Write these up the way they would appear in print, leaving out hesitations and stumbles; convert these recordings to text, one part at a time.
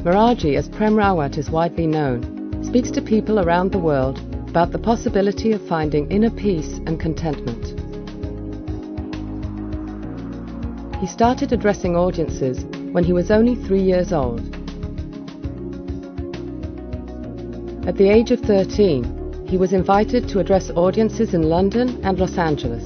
Meraji, as Prem Rawat is widely known, speaks to people around the world about the possibility of finding inner peace and contentment. He started addressing audiences when he was only 3 years old. At the age of 13, he was invited to address audiences in London and Los Angeles.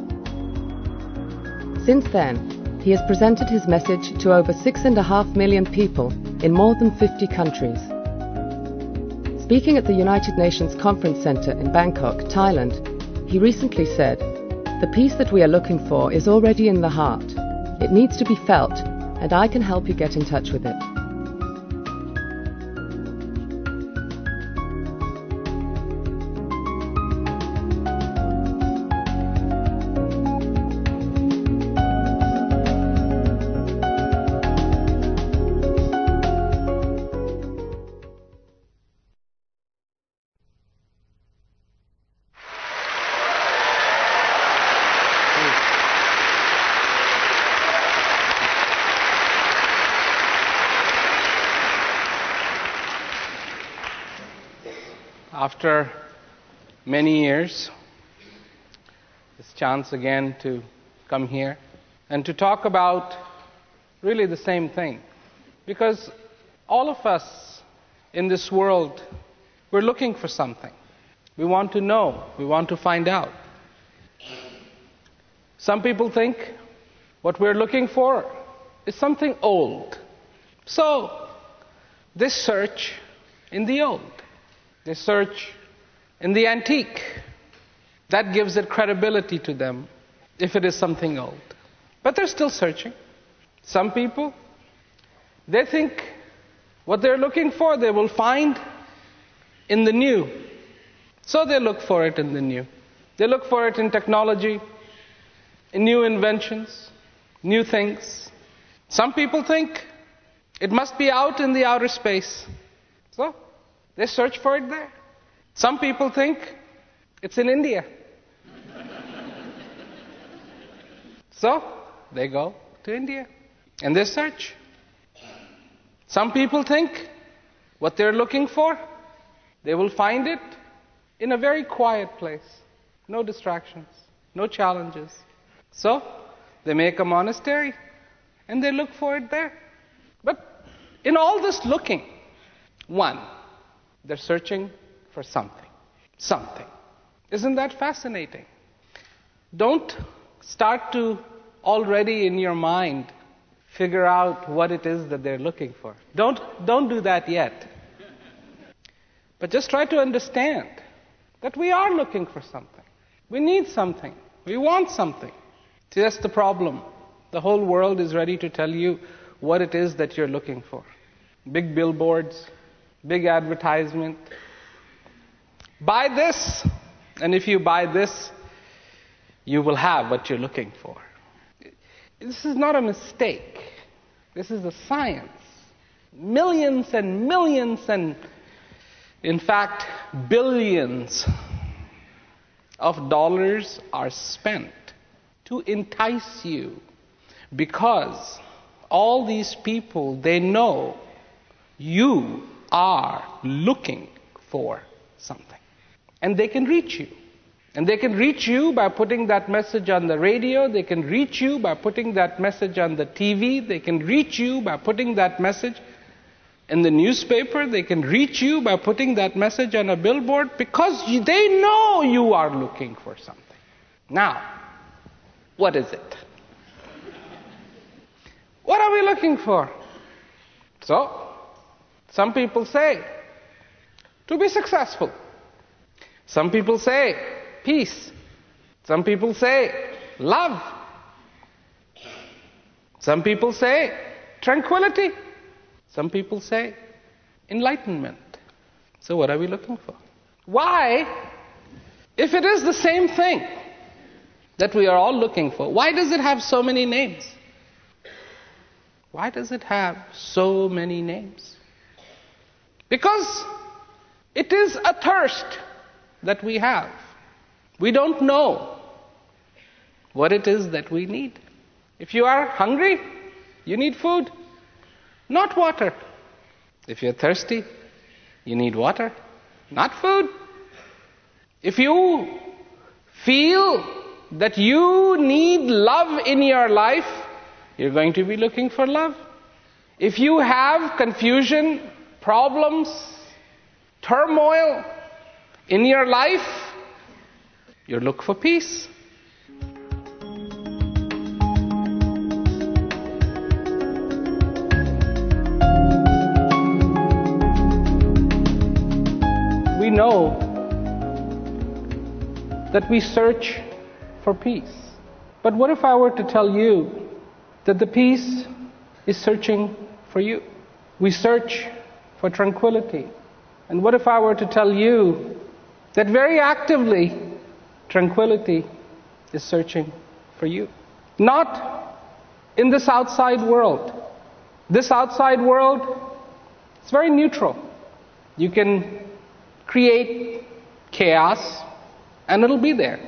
Since then, he has presented his message to over 6.5 million people in more than 50 countries. Speaking at the United Nations Conference Center in Bangkok, Thailand, he recently said, "The peace that we are looking for is already in the heart. It needs to be felt, and I can help you get in touch with it." After many years, this chance again to come here and to talk about really the same thing. Because all of us in this world, we're looking for something. We want to know, we want to find out. Some people think what we're looking for is something old. So they search in the old. They search in the antique. That gives it credibility to them if it is something old. But they're still searching. Some people, they think what they're looking for they will find in the new. So they look for it in the new. They look for it in technology, in new inventions, new things. Some people think it must be out in the outer space. So they search for it there. Some people think it's in India. So they go to India and they search. Some people think what they're looking for, they will find it in a very quiet place. No distractions, no challenges. So they make a monastery and they look for it there. But in all this looking, one, they're searching for something. Something. Isn't that fascinating? Don't start to already in your mind figure out what it is that they're looking for. Don't do that yet. But just try to understand that we are looking for something. We need something. We want something. See, that's the problem. The whole world is ready to tell you what it is that you're looking for. Big billboards, big advertisement. Buy this, and if you buy this, you will have what you're looking for. This is not a mistake. This is a science. Millions and millions and, in fact, billions of dollars are spent to entice you because all these people, they know you are looking for something. And they can reach you. And they can reach you by putting that message on the radio. They can reach you by putting that message on the TV. They can reach you by putting that message in the newspaper. They can reach you by putting that message on a billboard because they know you are looking for something. Now, what is it? What are we looking for? So, some people say, to be successful. Some people say, peace. Some people say, love. Some people say, tranquility. Some people say, enlightenment. So what are we looking for? Why, if it is the same thing that we are all looking for, why does it have so many names? Why does it have so many names? Because it is a thirst that we have. We don't know what it is that we need. If you are hungry, you need food, not water. If you're thirsty, you need water, not food. If you feel that you need love in your life, you're going to be looking for love. If you have confusion, problems, turmoil in your life, you look for peace. We know that we search for peace. But what if I were to tell you that the peace is searching for you? We search for tranquility. And what if I were to tell you that very actively tranquility is searching for you? Not in this outside world. This outside world is very neutral. You can create chaos and it'll be there.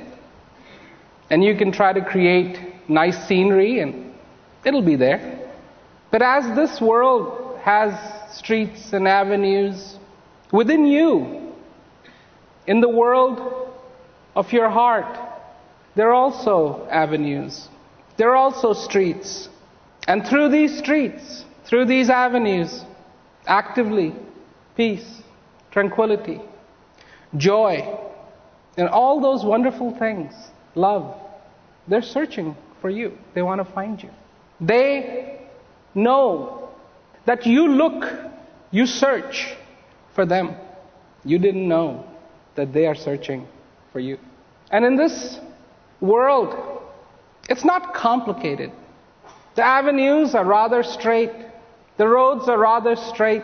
And you can try to create nice scenery and it'll be there. But as this world has streets and avenues, within you, in the world of your heart, there are also avenues. There are also streets. And through these streets, through these avenues, actively, peace, tranquility, joy, and all those wonderful things, love, they're searching for you. They want to find you. They know that you look, you search for them. You didn't know that they are searching for you. And in this world, it's not complicated. The avenues are rather straight. The roads are rather straight.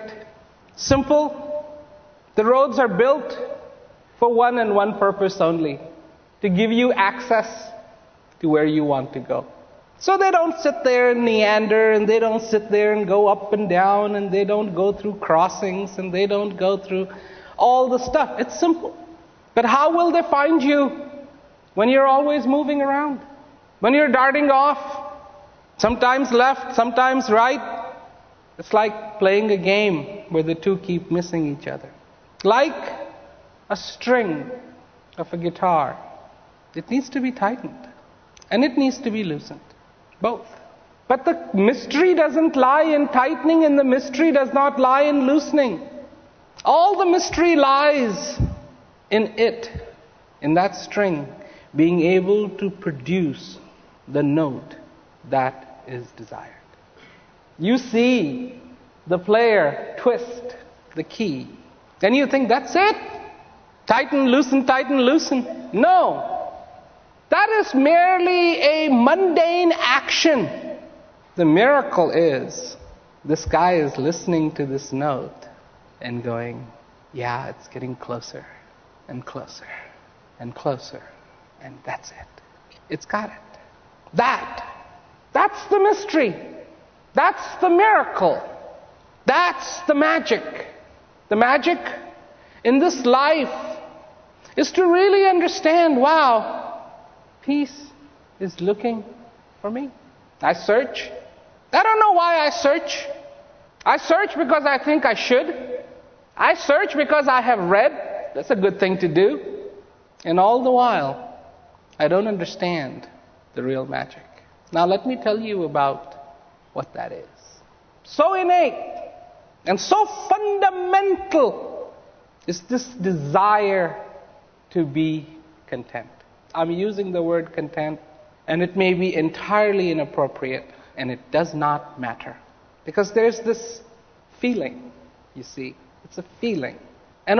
Simple. The roads are built for one and one purpose only, to give you access to where you want to go. So they don't sit there and meander, and they don't sit there and go up and down, and they don't go through crossings, and they don't go through all the stuff. It's simple. But how will they find you when you're always moving around? When you're darting off, sometimes left, sometimes right? It's like playing a game where the two keep missing each other. Like a string of a guitar. It needs to be tightened. And it needs to be loosened. Both. But the mystery doesn't lie in tightening, and the mystery does not lie in loosening. All the mystery lies in it, in that string, being able to produce the note that is desired. You see the player twist the key, and you think, that's it? Tighten, loosen, tighten, loosen. No. That is merely a mundane action. The miracle is, this guy is listening to this note and going, yeah, it's getting closer and closer and closer. And that's it. It's got it. That's the mystery. That's the miracle. That's the magic. The magic in this life is to really understand, wow, peace is looking for me. I search. I don't know why I search. I search because I think I should. I search because I have read. That's a good thing to do. And all the while, I don't understand the real magic. Now let me tell you about what that is. So innate and so fundamental is this desire to be content. I'm using the word content, and it may be entirely inappropriate, and it does not matter. Because there's this feeling, you see. It's a feeling. And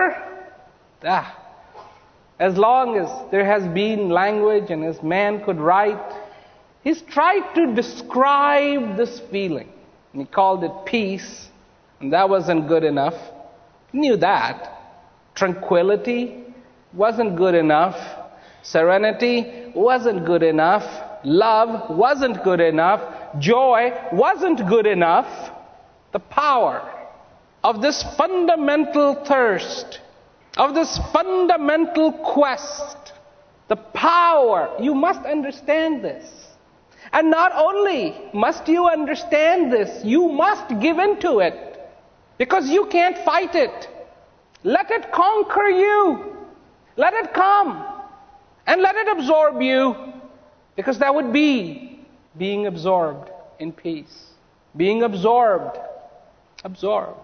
as long as there has been language and as man could write, he's tried to describe this feeling. And he called it peace, and that wasn't good enough. He knew that. Tranquility wasn't good enough. Serenity wasn't good enough. Love wasn't good enough. Joy wasn't good enough. The power of this fundamental thirst, of this fundamental quest, the power, you must understand this. And not only must you understand this, you must give into it. Because you can't fight it. Let it conquer you. Let it come. And let it absorb you. Because that would be being absorbed in peace. Being absorbed. Absorbed.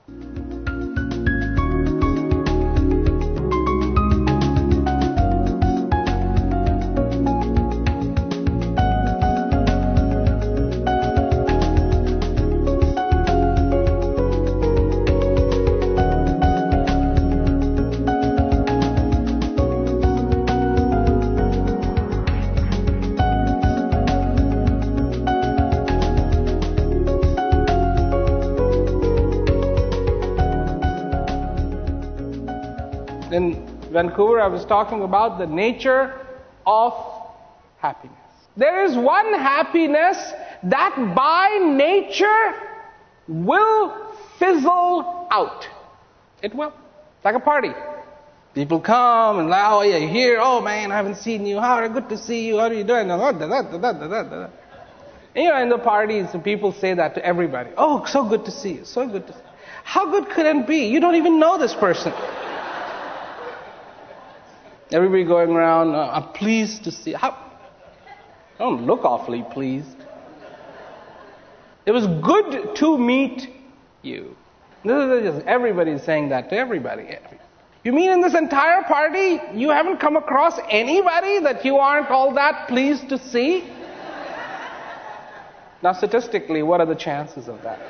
In Vancouver, I was talking about the nature of happiness. There is one happiness that by nature will fizzle out. It will. It's like a party. People come and, oh, yeah, you're here. Oh, man, I haven't seen you. How good to see you. How are you doing? And, in the parties, people say that to everybody. Oh, so good to see you. So good to see you. How good could it be? You don't even know this person. Everybody going around, I'm pleased to see. How? Don't look awfully pleased. It was good to meet you. Everybody's saying that to everybody. You mean in this entire party, you haven't come across anybody that you aren't all that pleased to see? Now, statistically, what are the chances of that?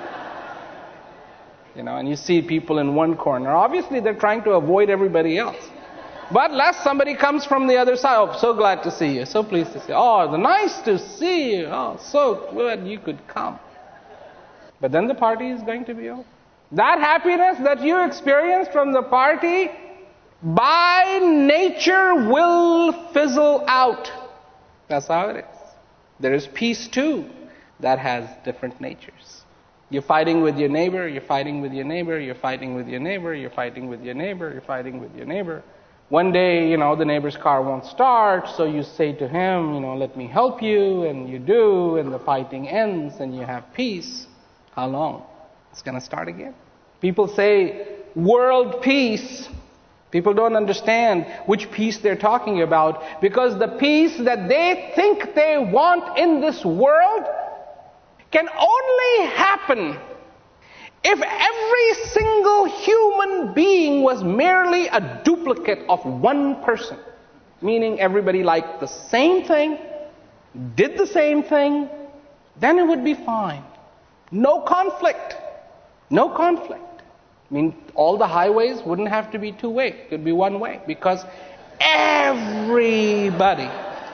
And you see people in one corner. Obviously, they're trying to avoid everybody else. But lest somebody comes from the other side, oh, so glad to see you, so pleased to see you. Oh, nice to see you. Oh, so good you could come. But then the party is going to be over. That happiness that you experienced from the party, by nature will fizzle out. That's how it is. There is peace too that has different natures. You're fighting with your neighbor, you're fighting with your neighbor, you're fighting with your neighbor, you're fighting with your neighbor, you're fighting with your neighbor. One day, the neighbor's car won't start, so you say to him, let me help you, and you do, and the fighting ends, and you have peace. How long? It's going to start again. People say, world peace. People don't understand which peace they're talking about, because the peace that they think they want in this world can only happen if every single human being was merely a duplicate of one person, meaning everybody liked the same thing, did the same thing, then it would be fine. No conflict. No conflict. All the highways wouldn't have to be two-way. It could be one-way, because everybody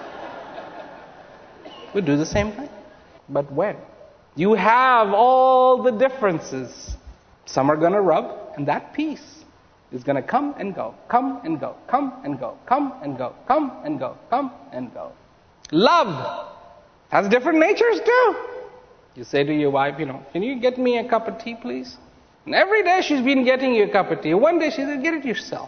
would do the same thing. But when? You have all the differences. Some are going to rub, and that peace is going to come and go, come and go, come and go, come and go, come and go, come and go. Love has different natures too. You say to your wife, can you get me a cup of tea, please? And every day she's been getting you a cup of tea. One day she said, get it yourself.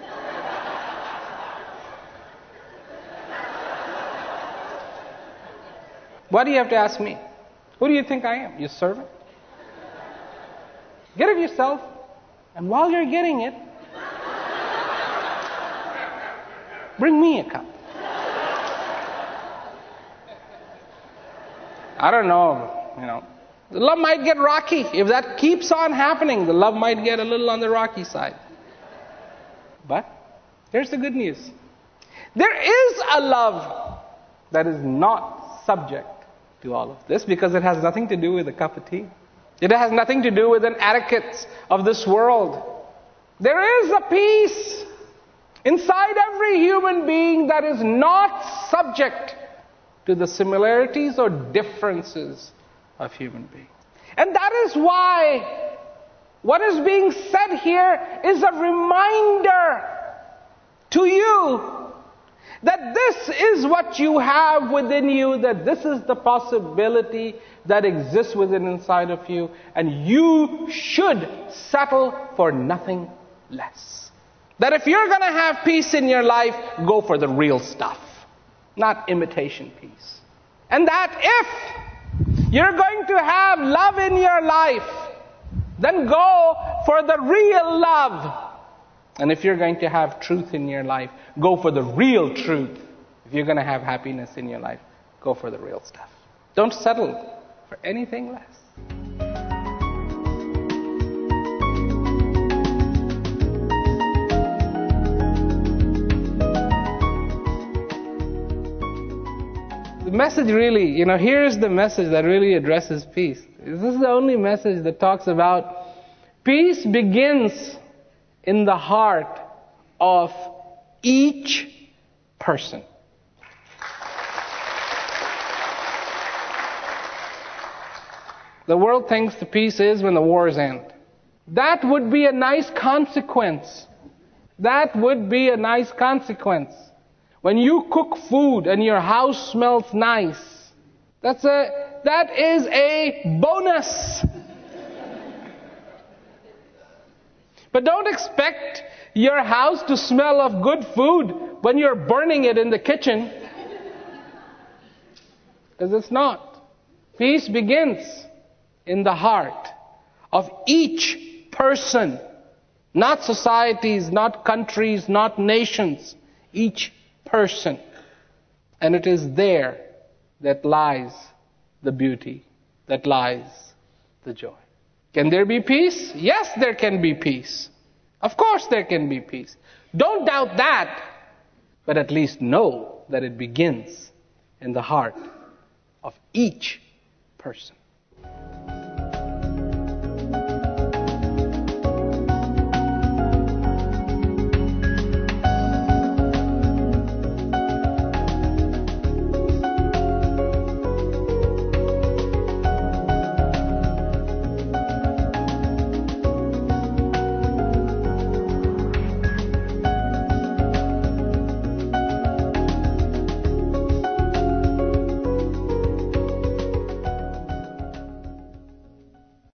Why do you have to ask me? Who do you think I am? Your servant? Get it yourself, and while you're getting it, bring me a cup. I don't know, The love might get rocky. If that keeps on happening, the love might get a little on the rocky side. But here's the good news. There is a love that is not subject to all of this, because it has nothing to do with a cup of tea. It has nothing to do with an etiquette of this world. There is a peace inside every human being that is not subject to the similarities or differences of human beings. And that is why what is being said here is a reminder to you that this is what you have within you, that this is the possibility that exists within inside of you, and you should settle for nothing less. That if you're going to have peace in your life, go for the real stuff, not imitation peace. And that if you're going to have love in your life, then go for the real love. And if you're going to have truth in your life, go for the real truth. If you're going to have happiness in your life, go for the real stuff. Don't settle for anything less. The message really, here's the message that really addresses peace. This is the only message that talks about peace begins in the heart of each person. The world thinks the peace is when the wars end. That would be a nice consequence. That would be a nice consequence. When you cook food and your house smells nice, that is a bonus. But don't expect your house to smell of good food when you're burning it in the kitchen. Because it's not. Peace begins in the heart of each person. Not societies, not countries, not nations. Each person. And it is there that lies the beauty, that lies the joy. Can there be peace? Yes, there can be peace. Of course there can be peace. Don't doubt that, but at least know that it begins in the heart of each person.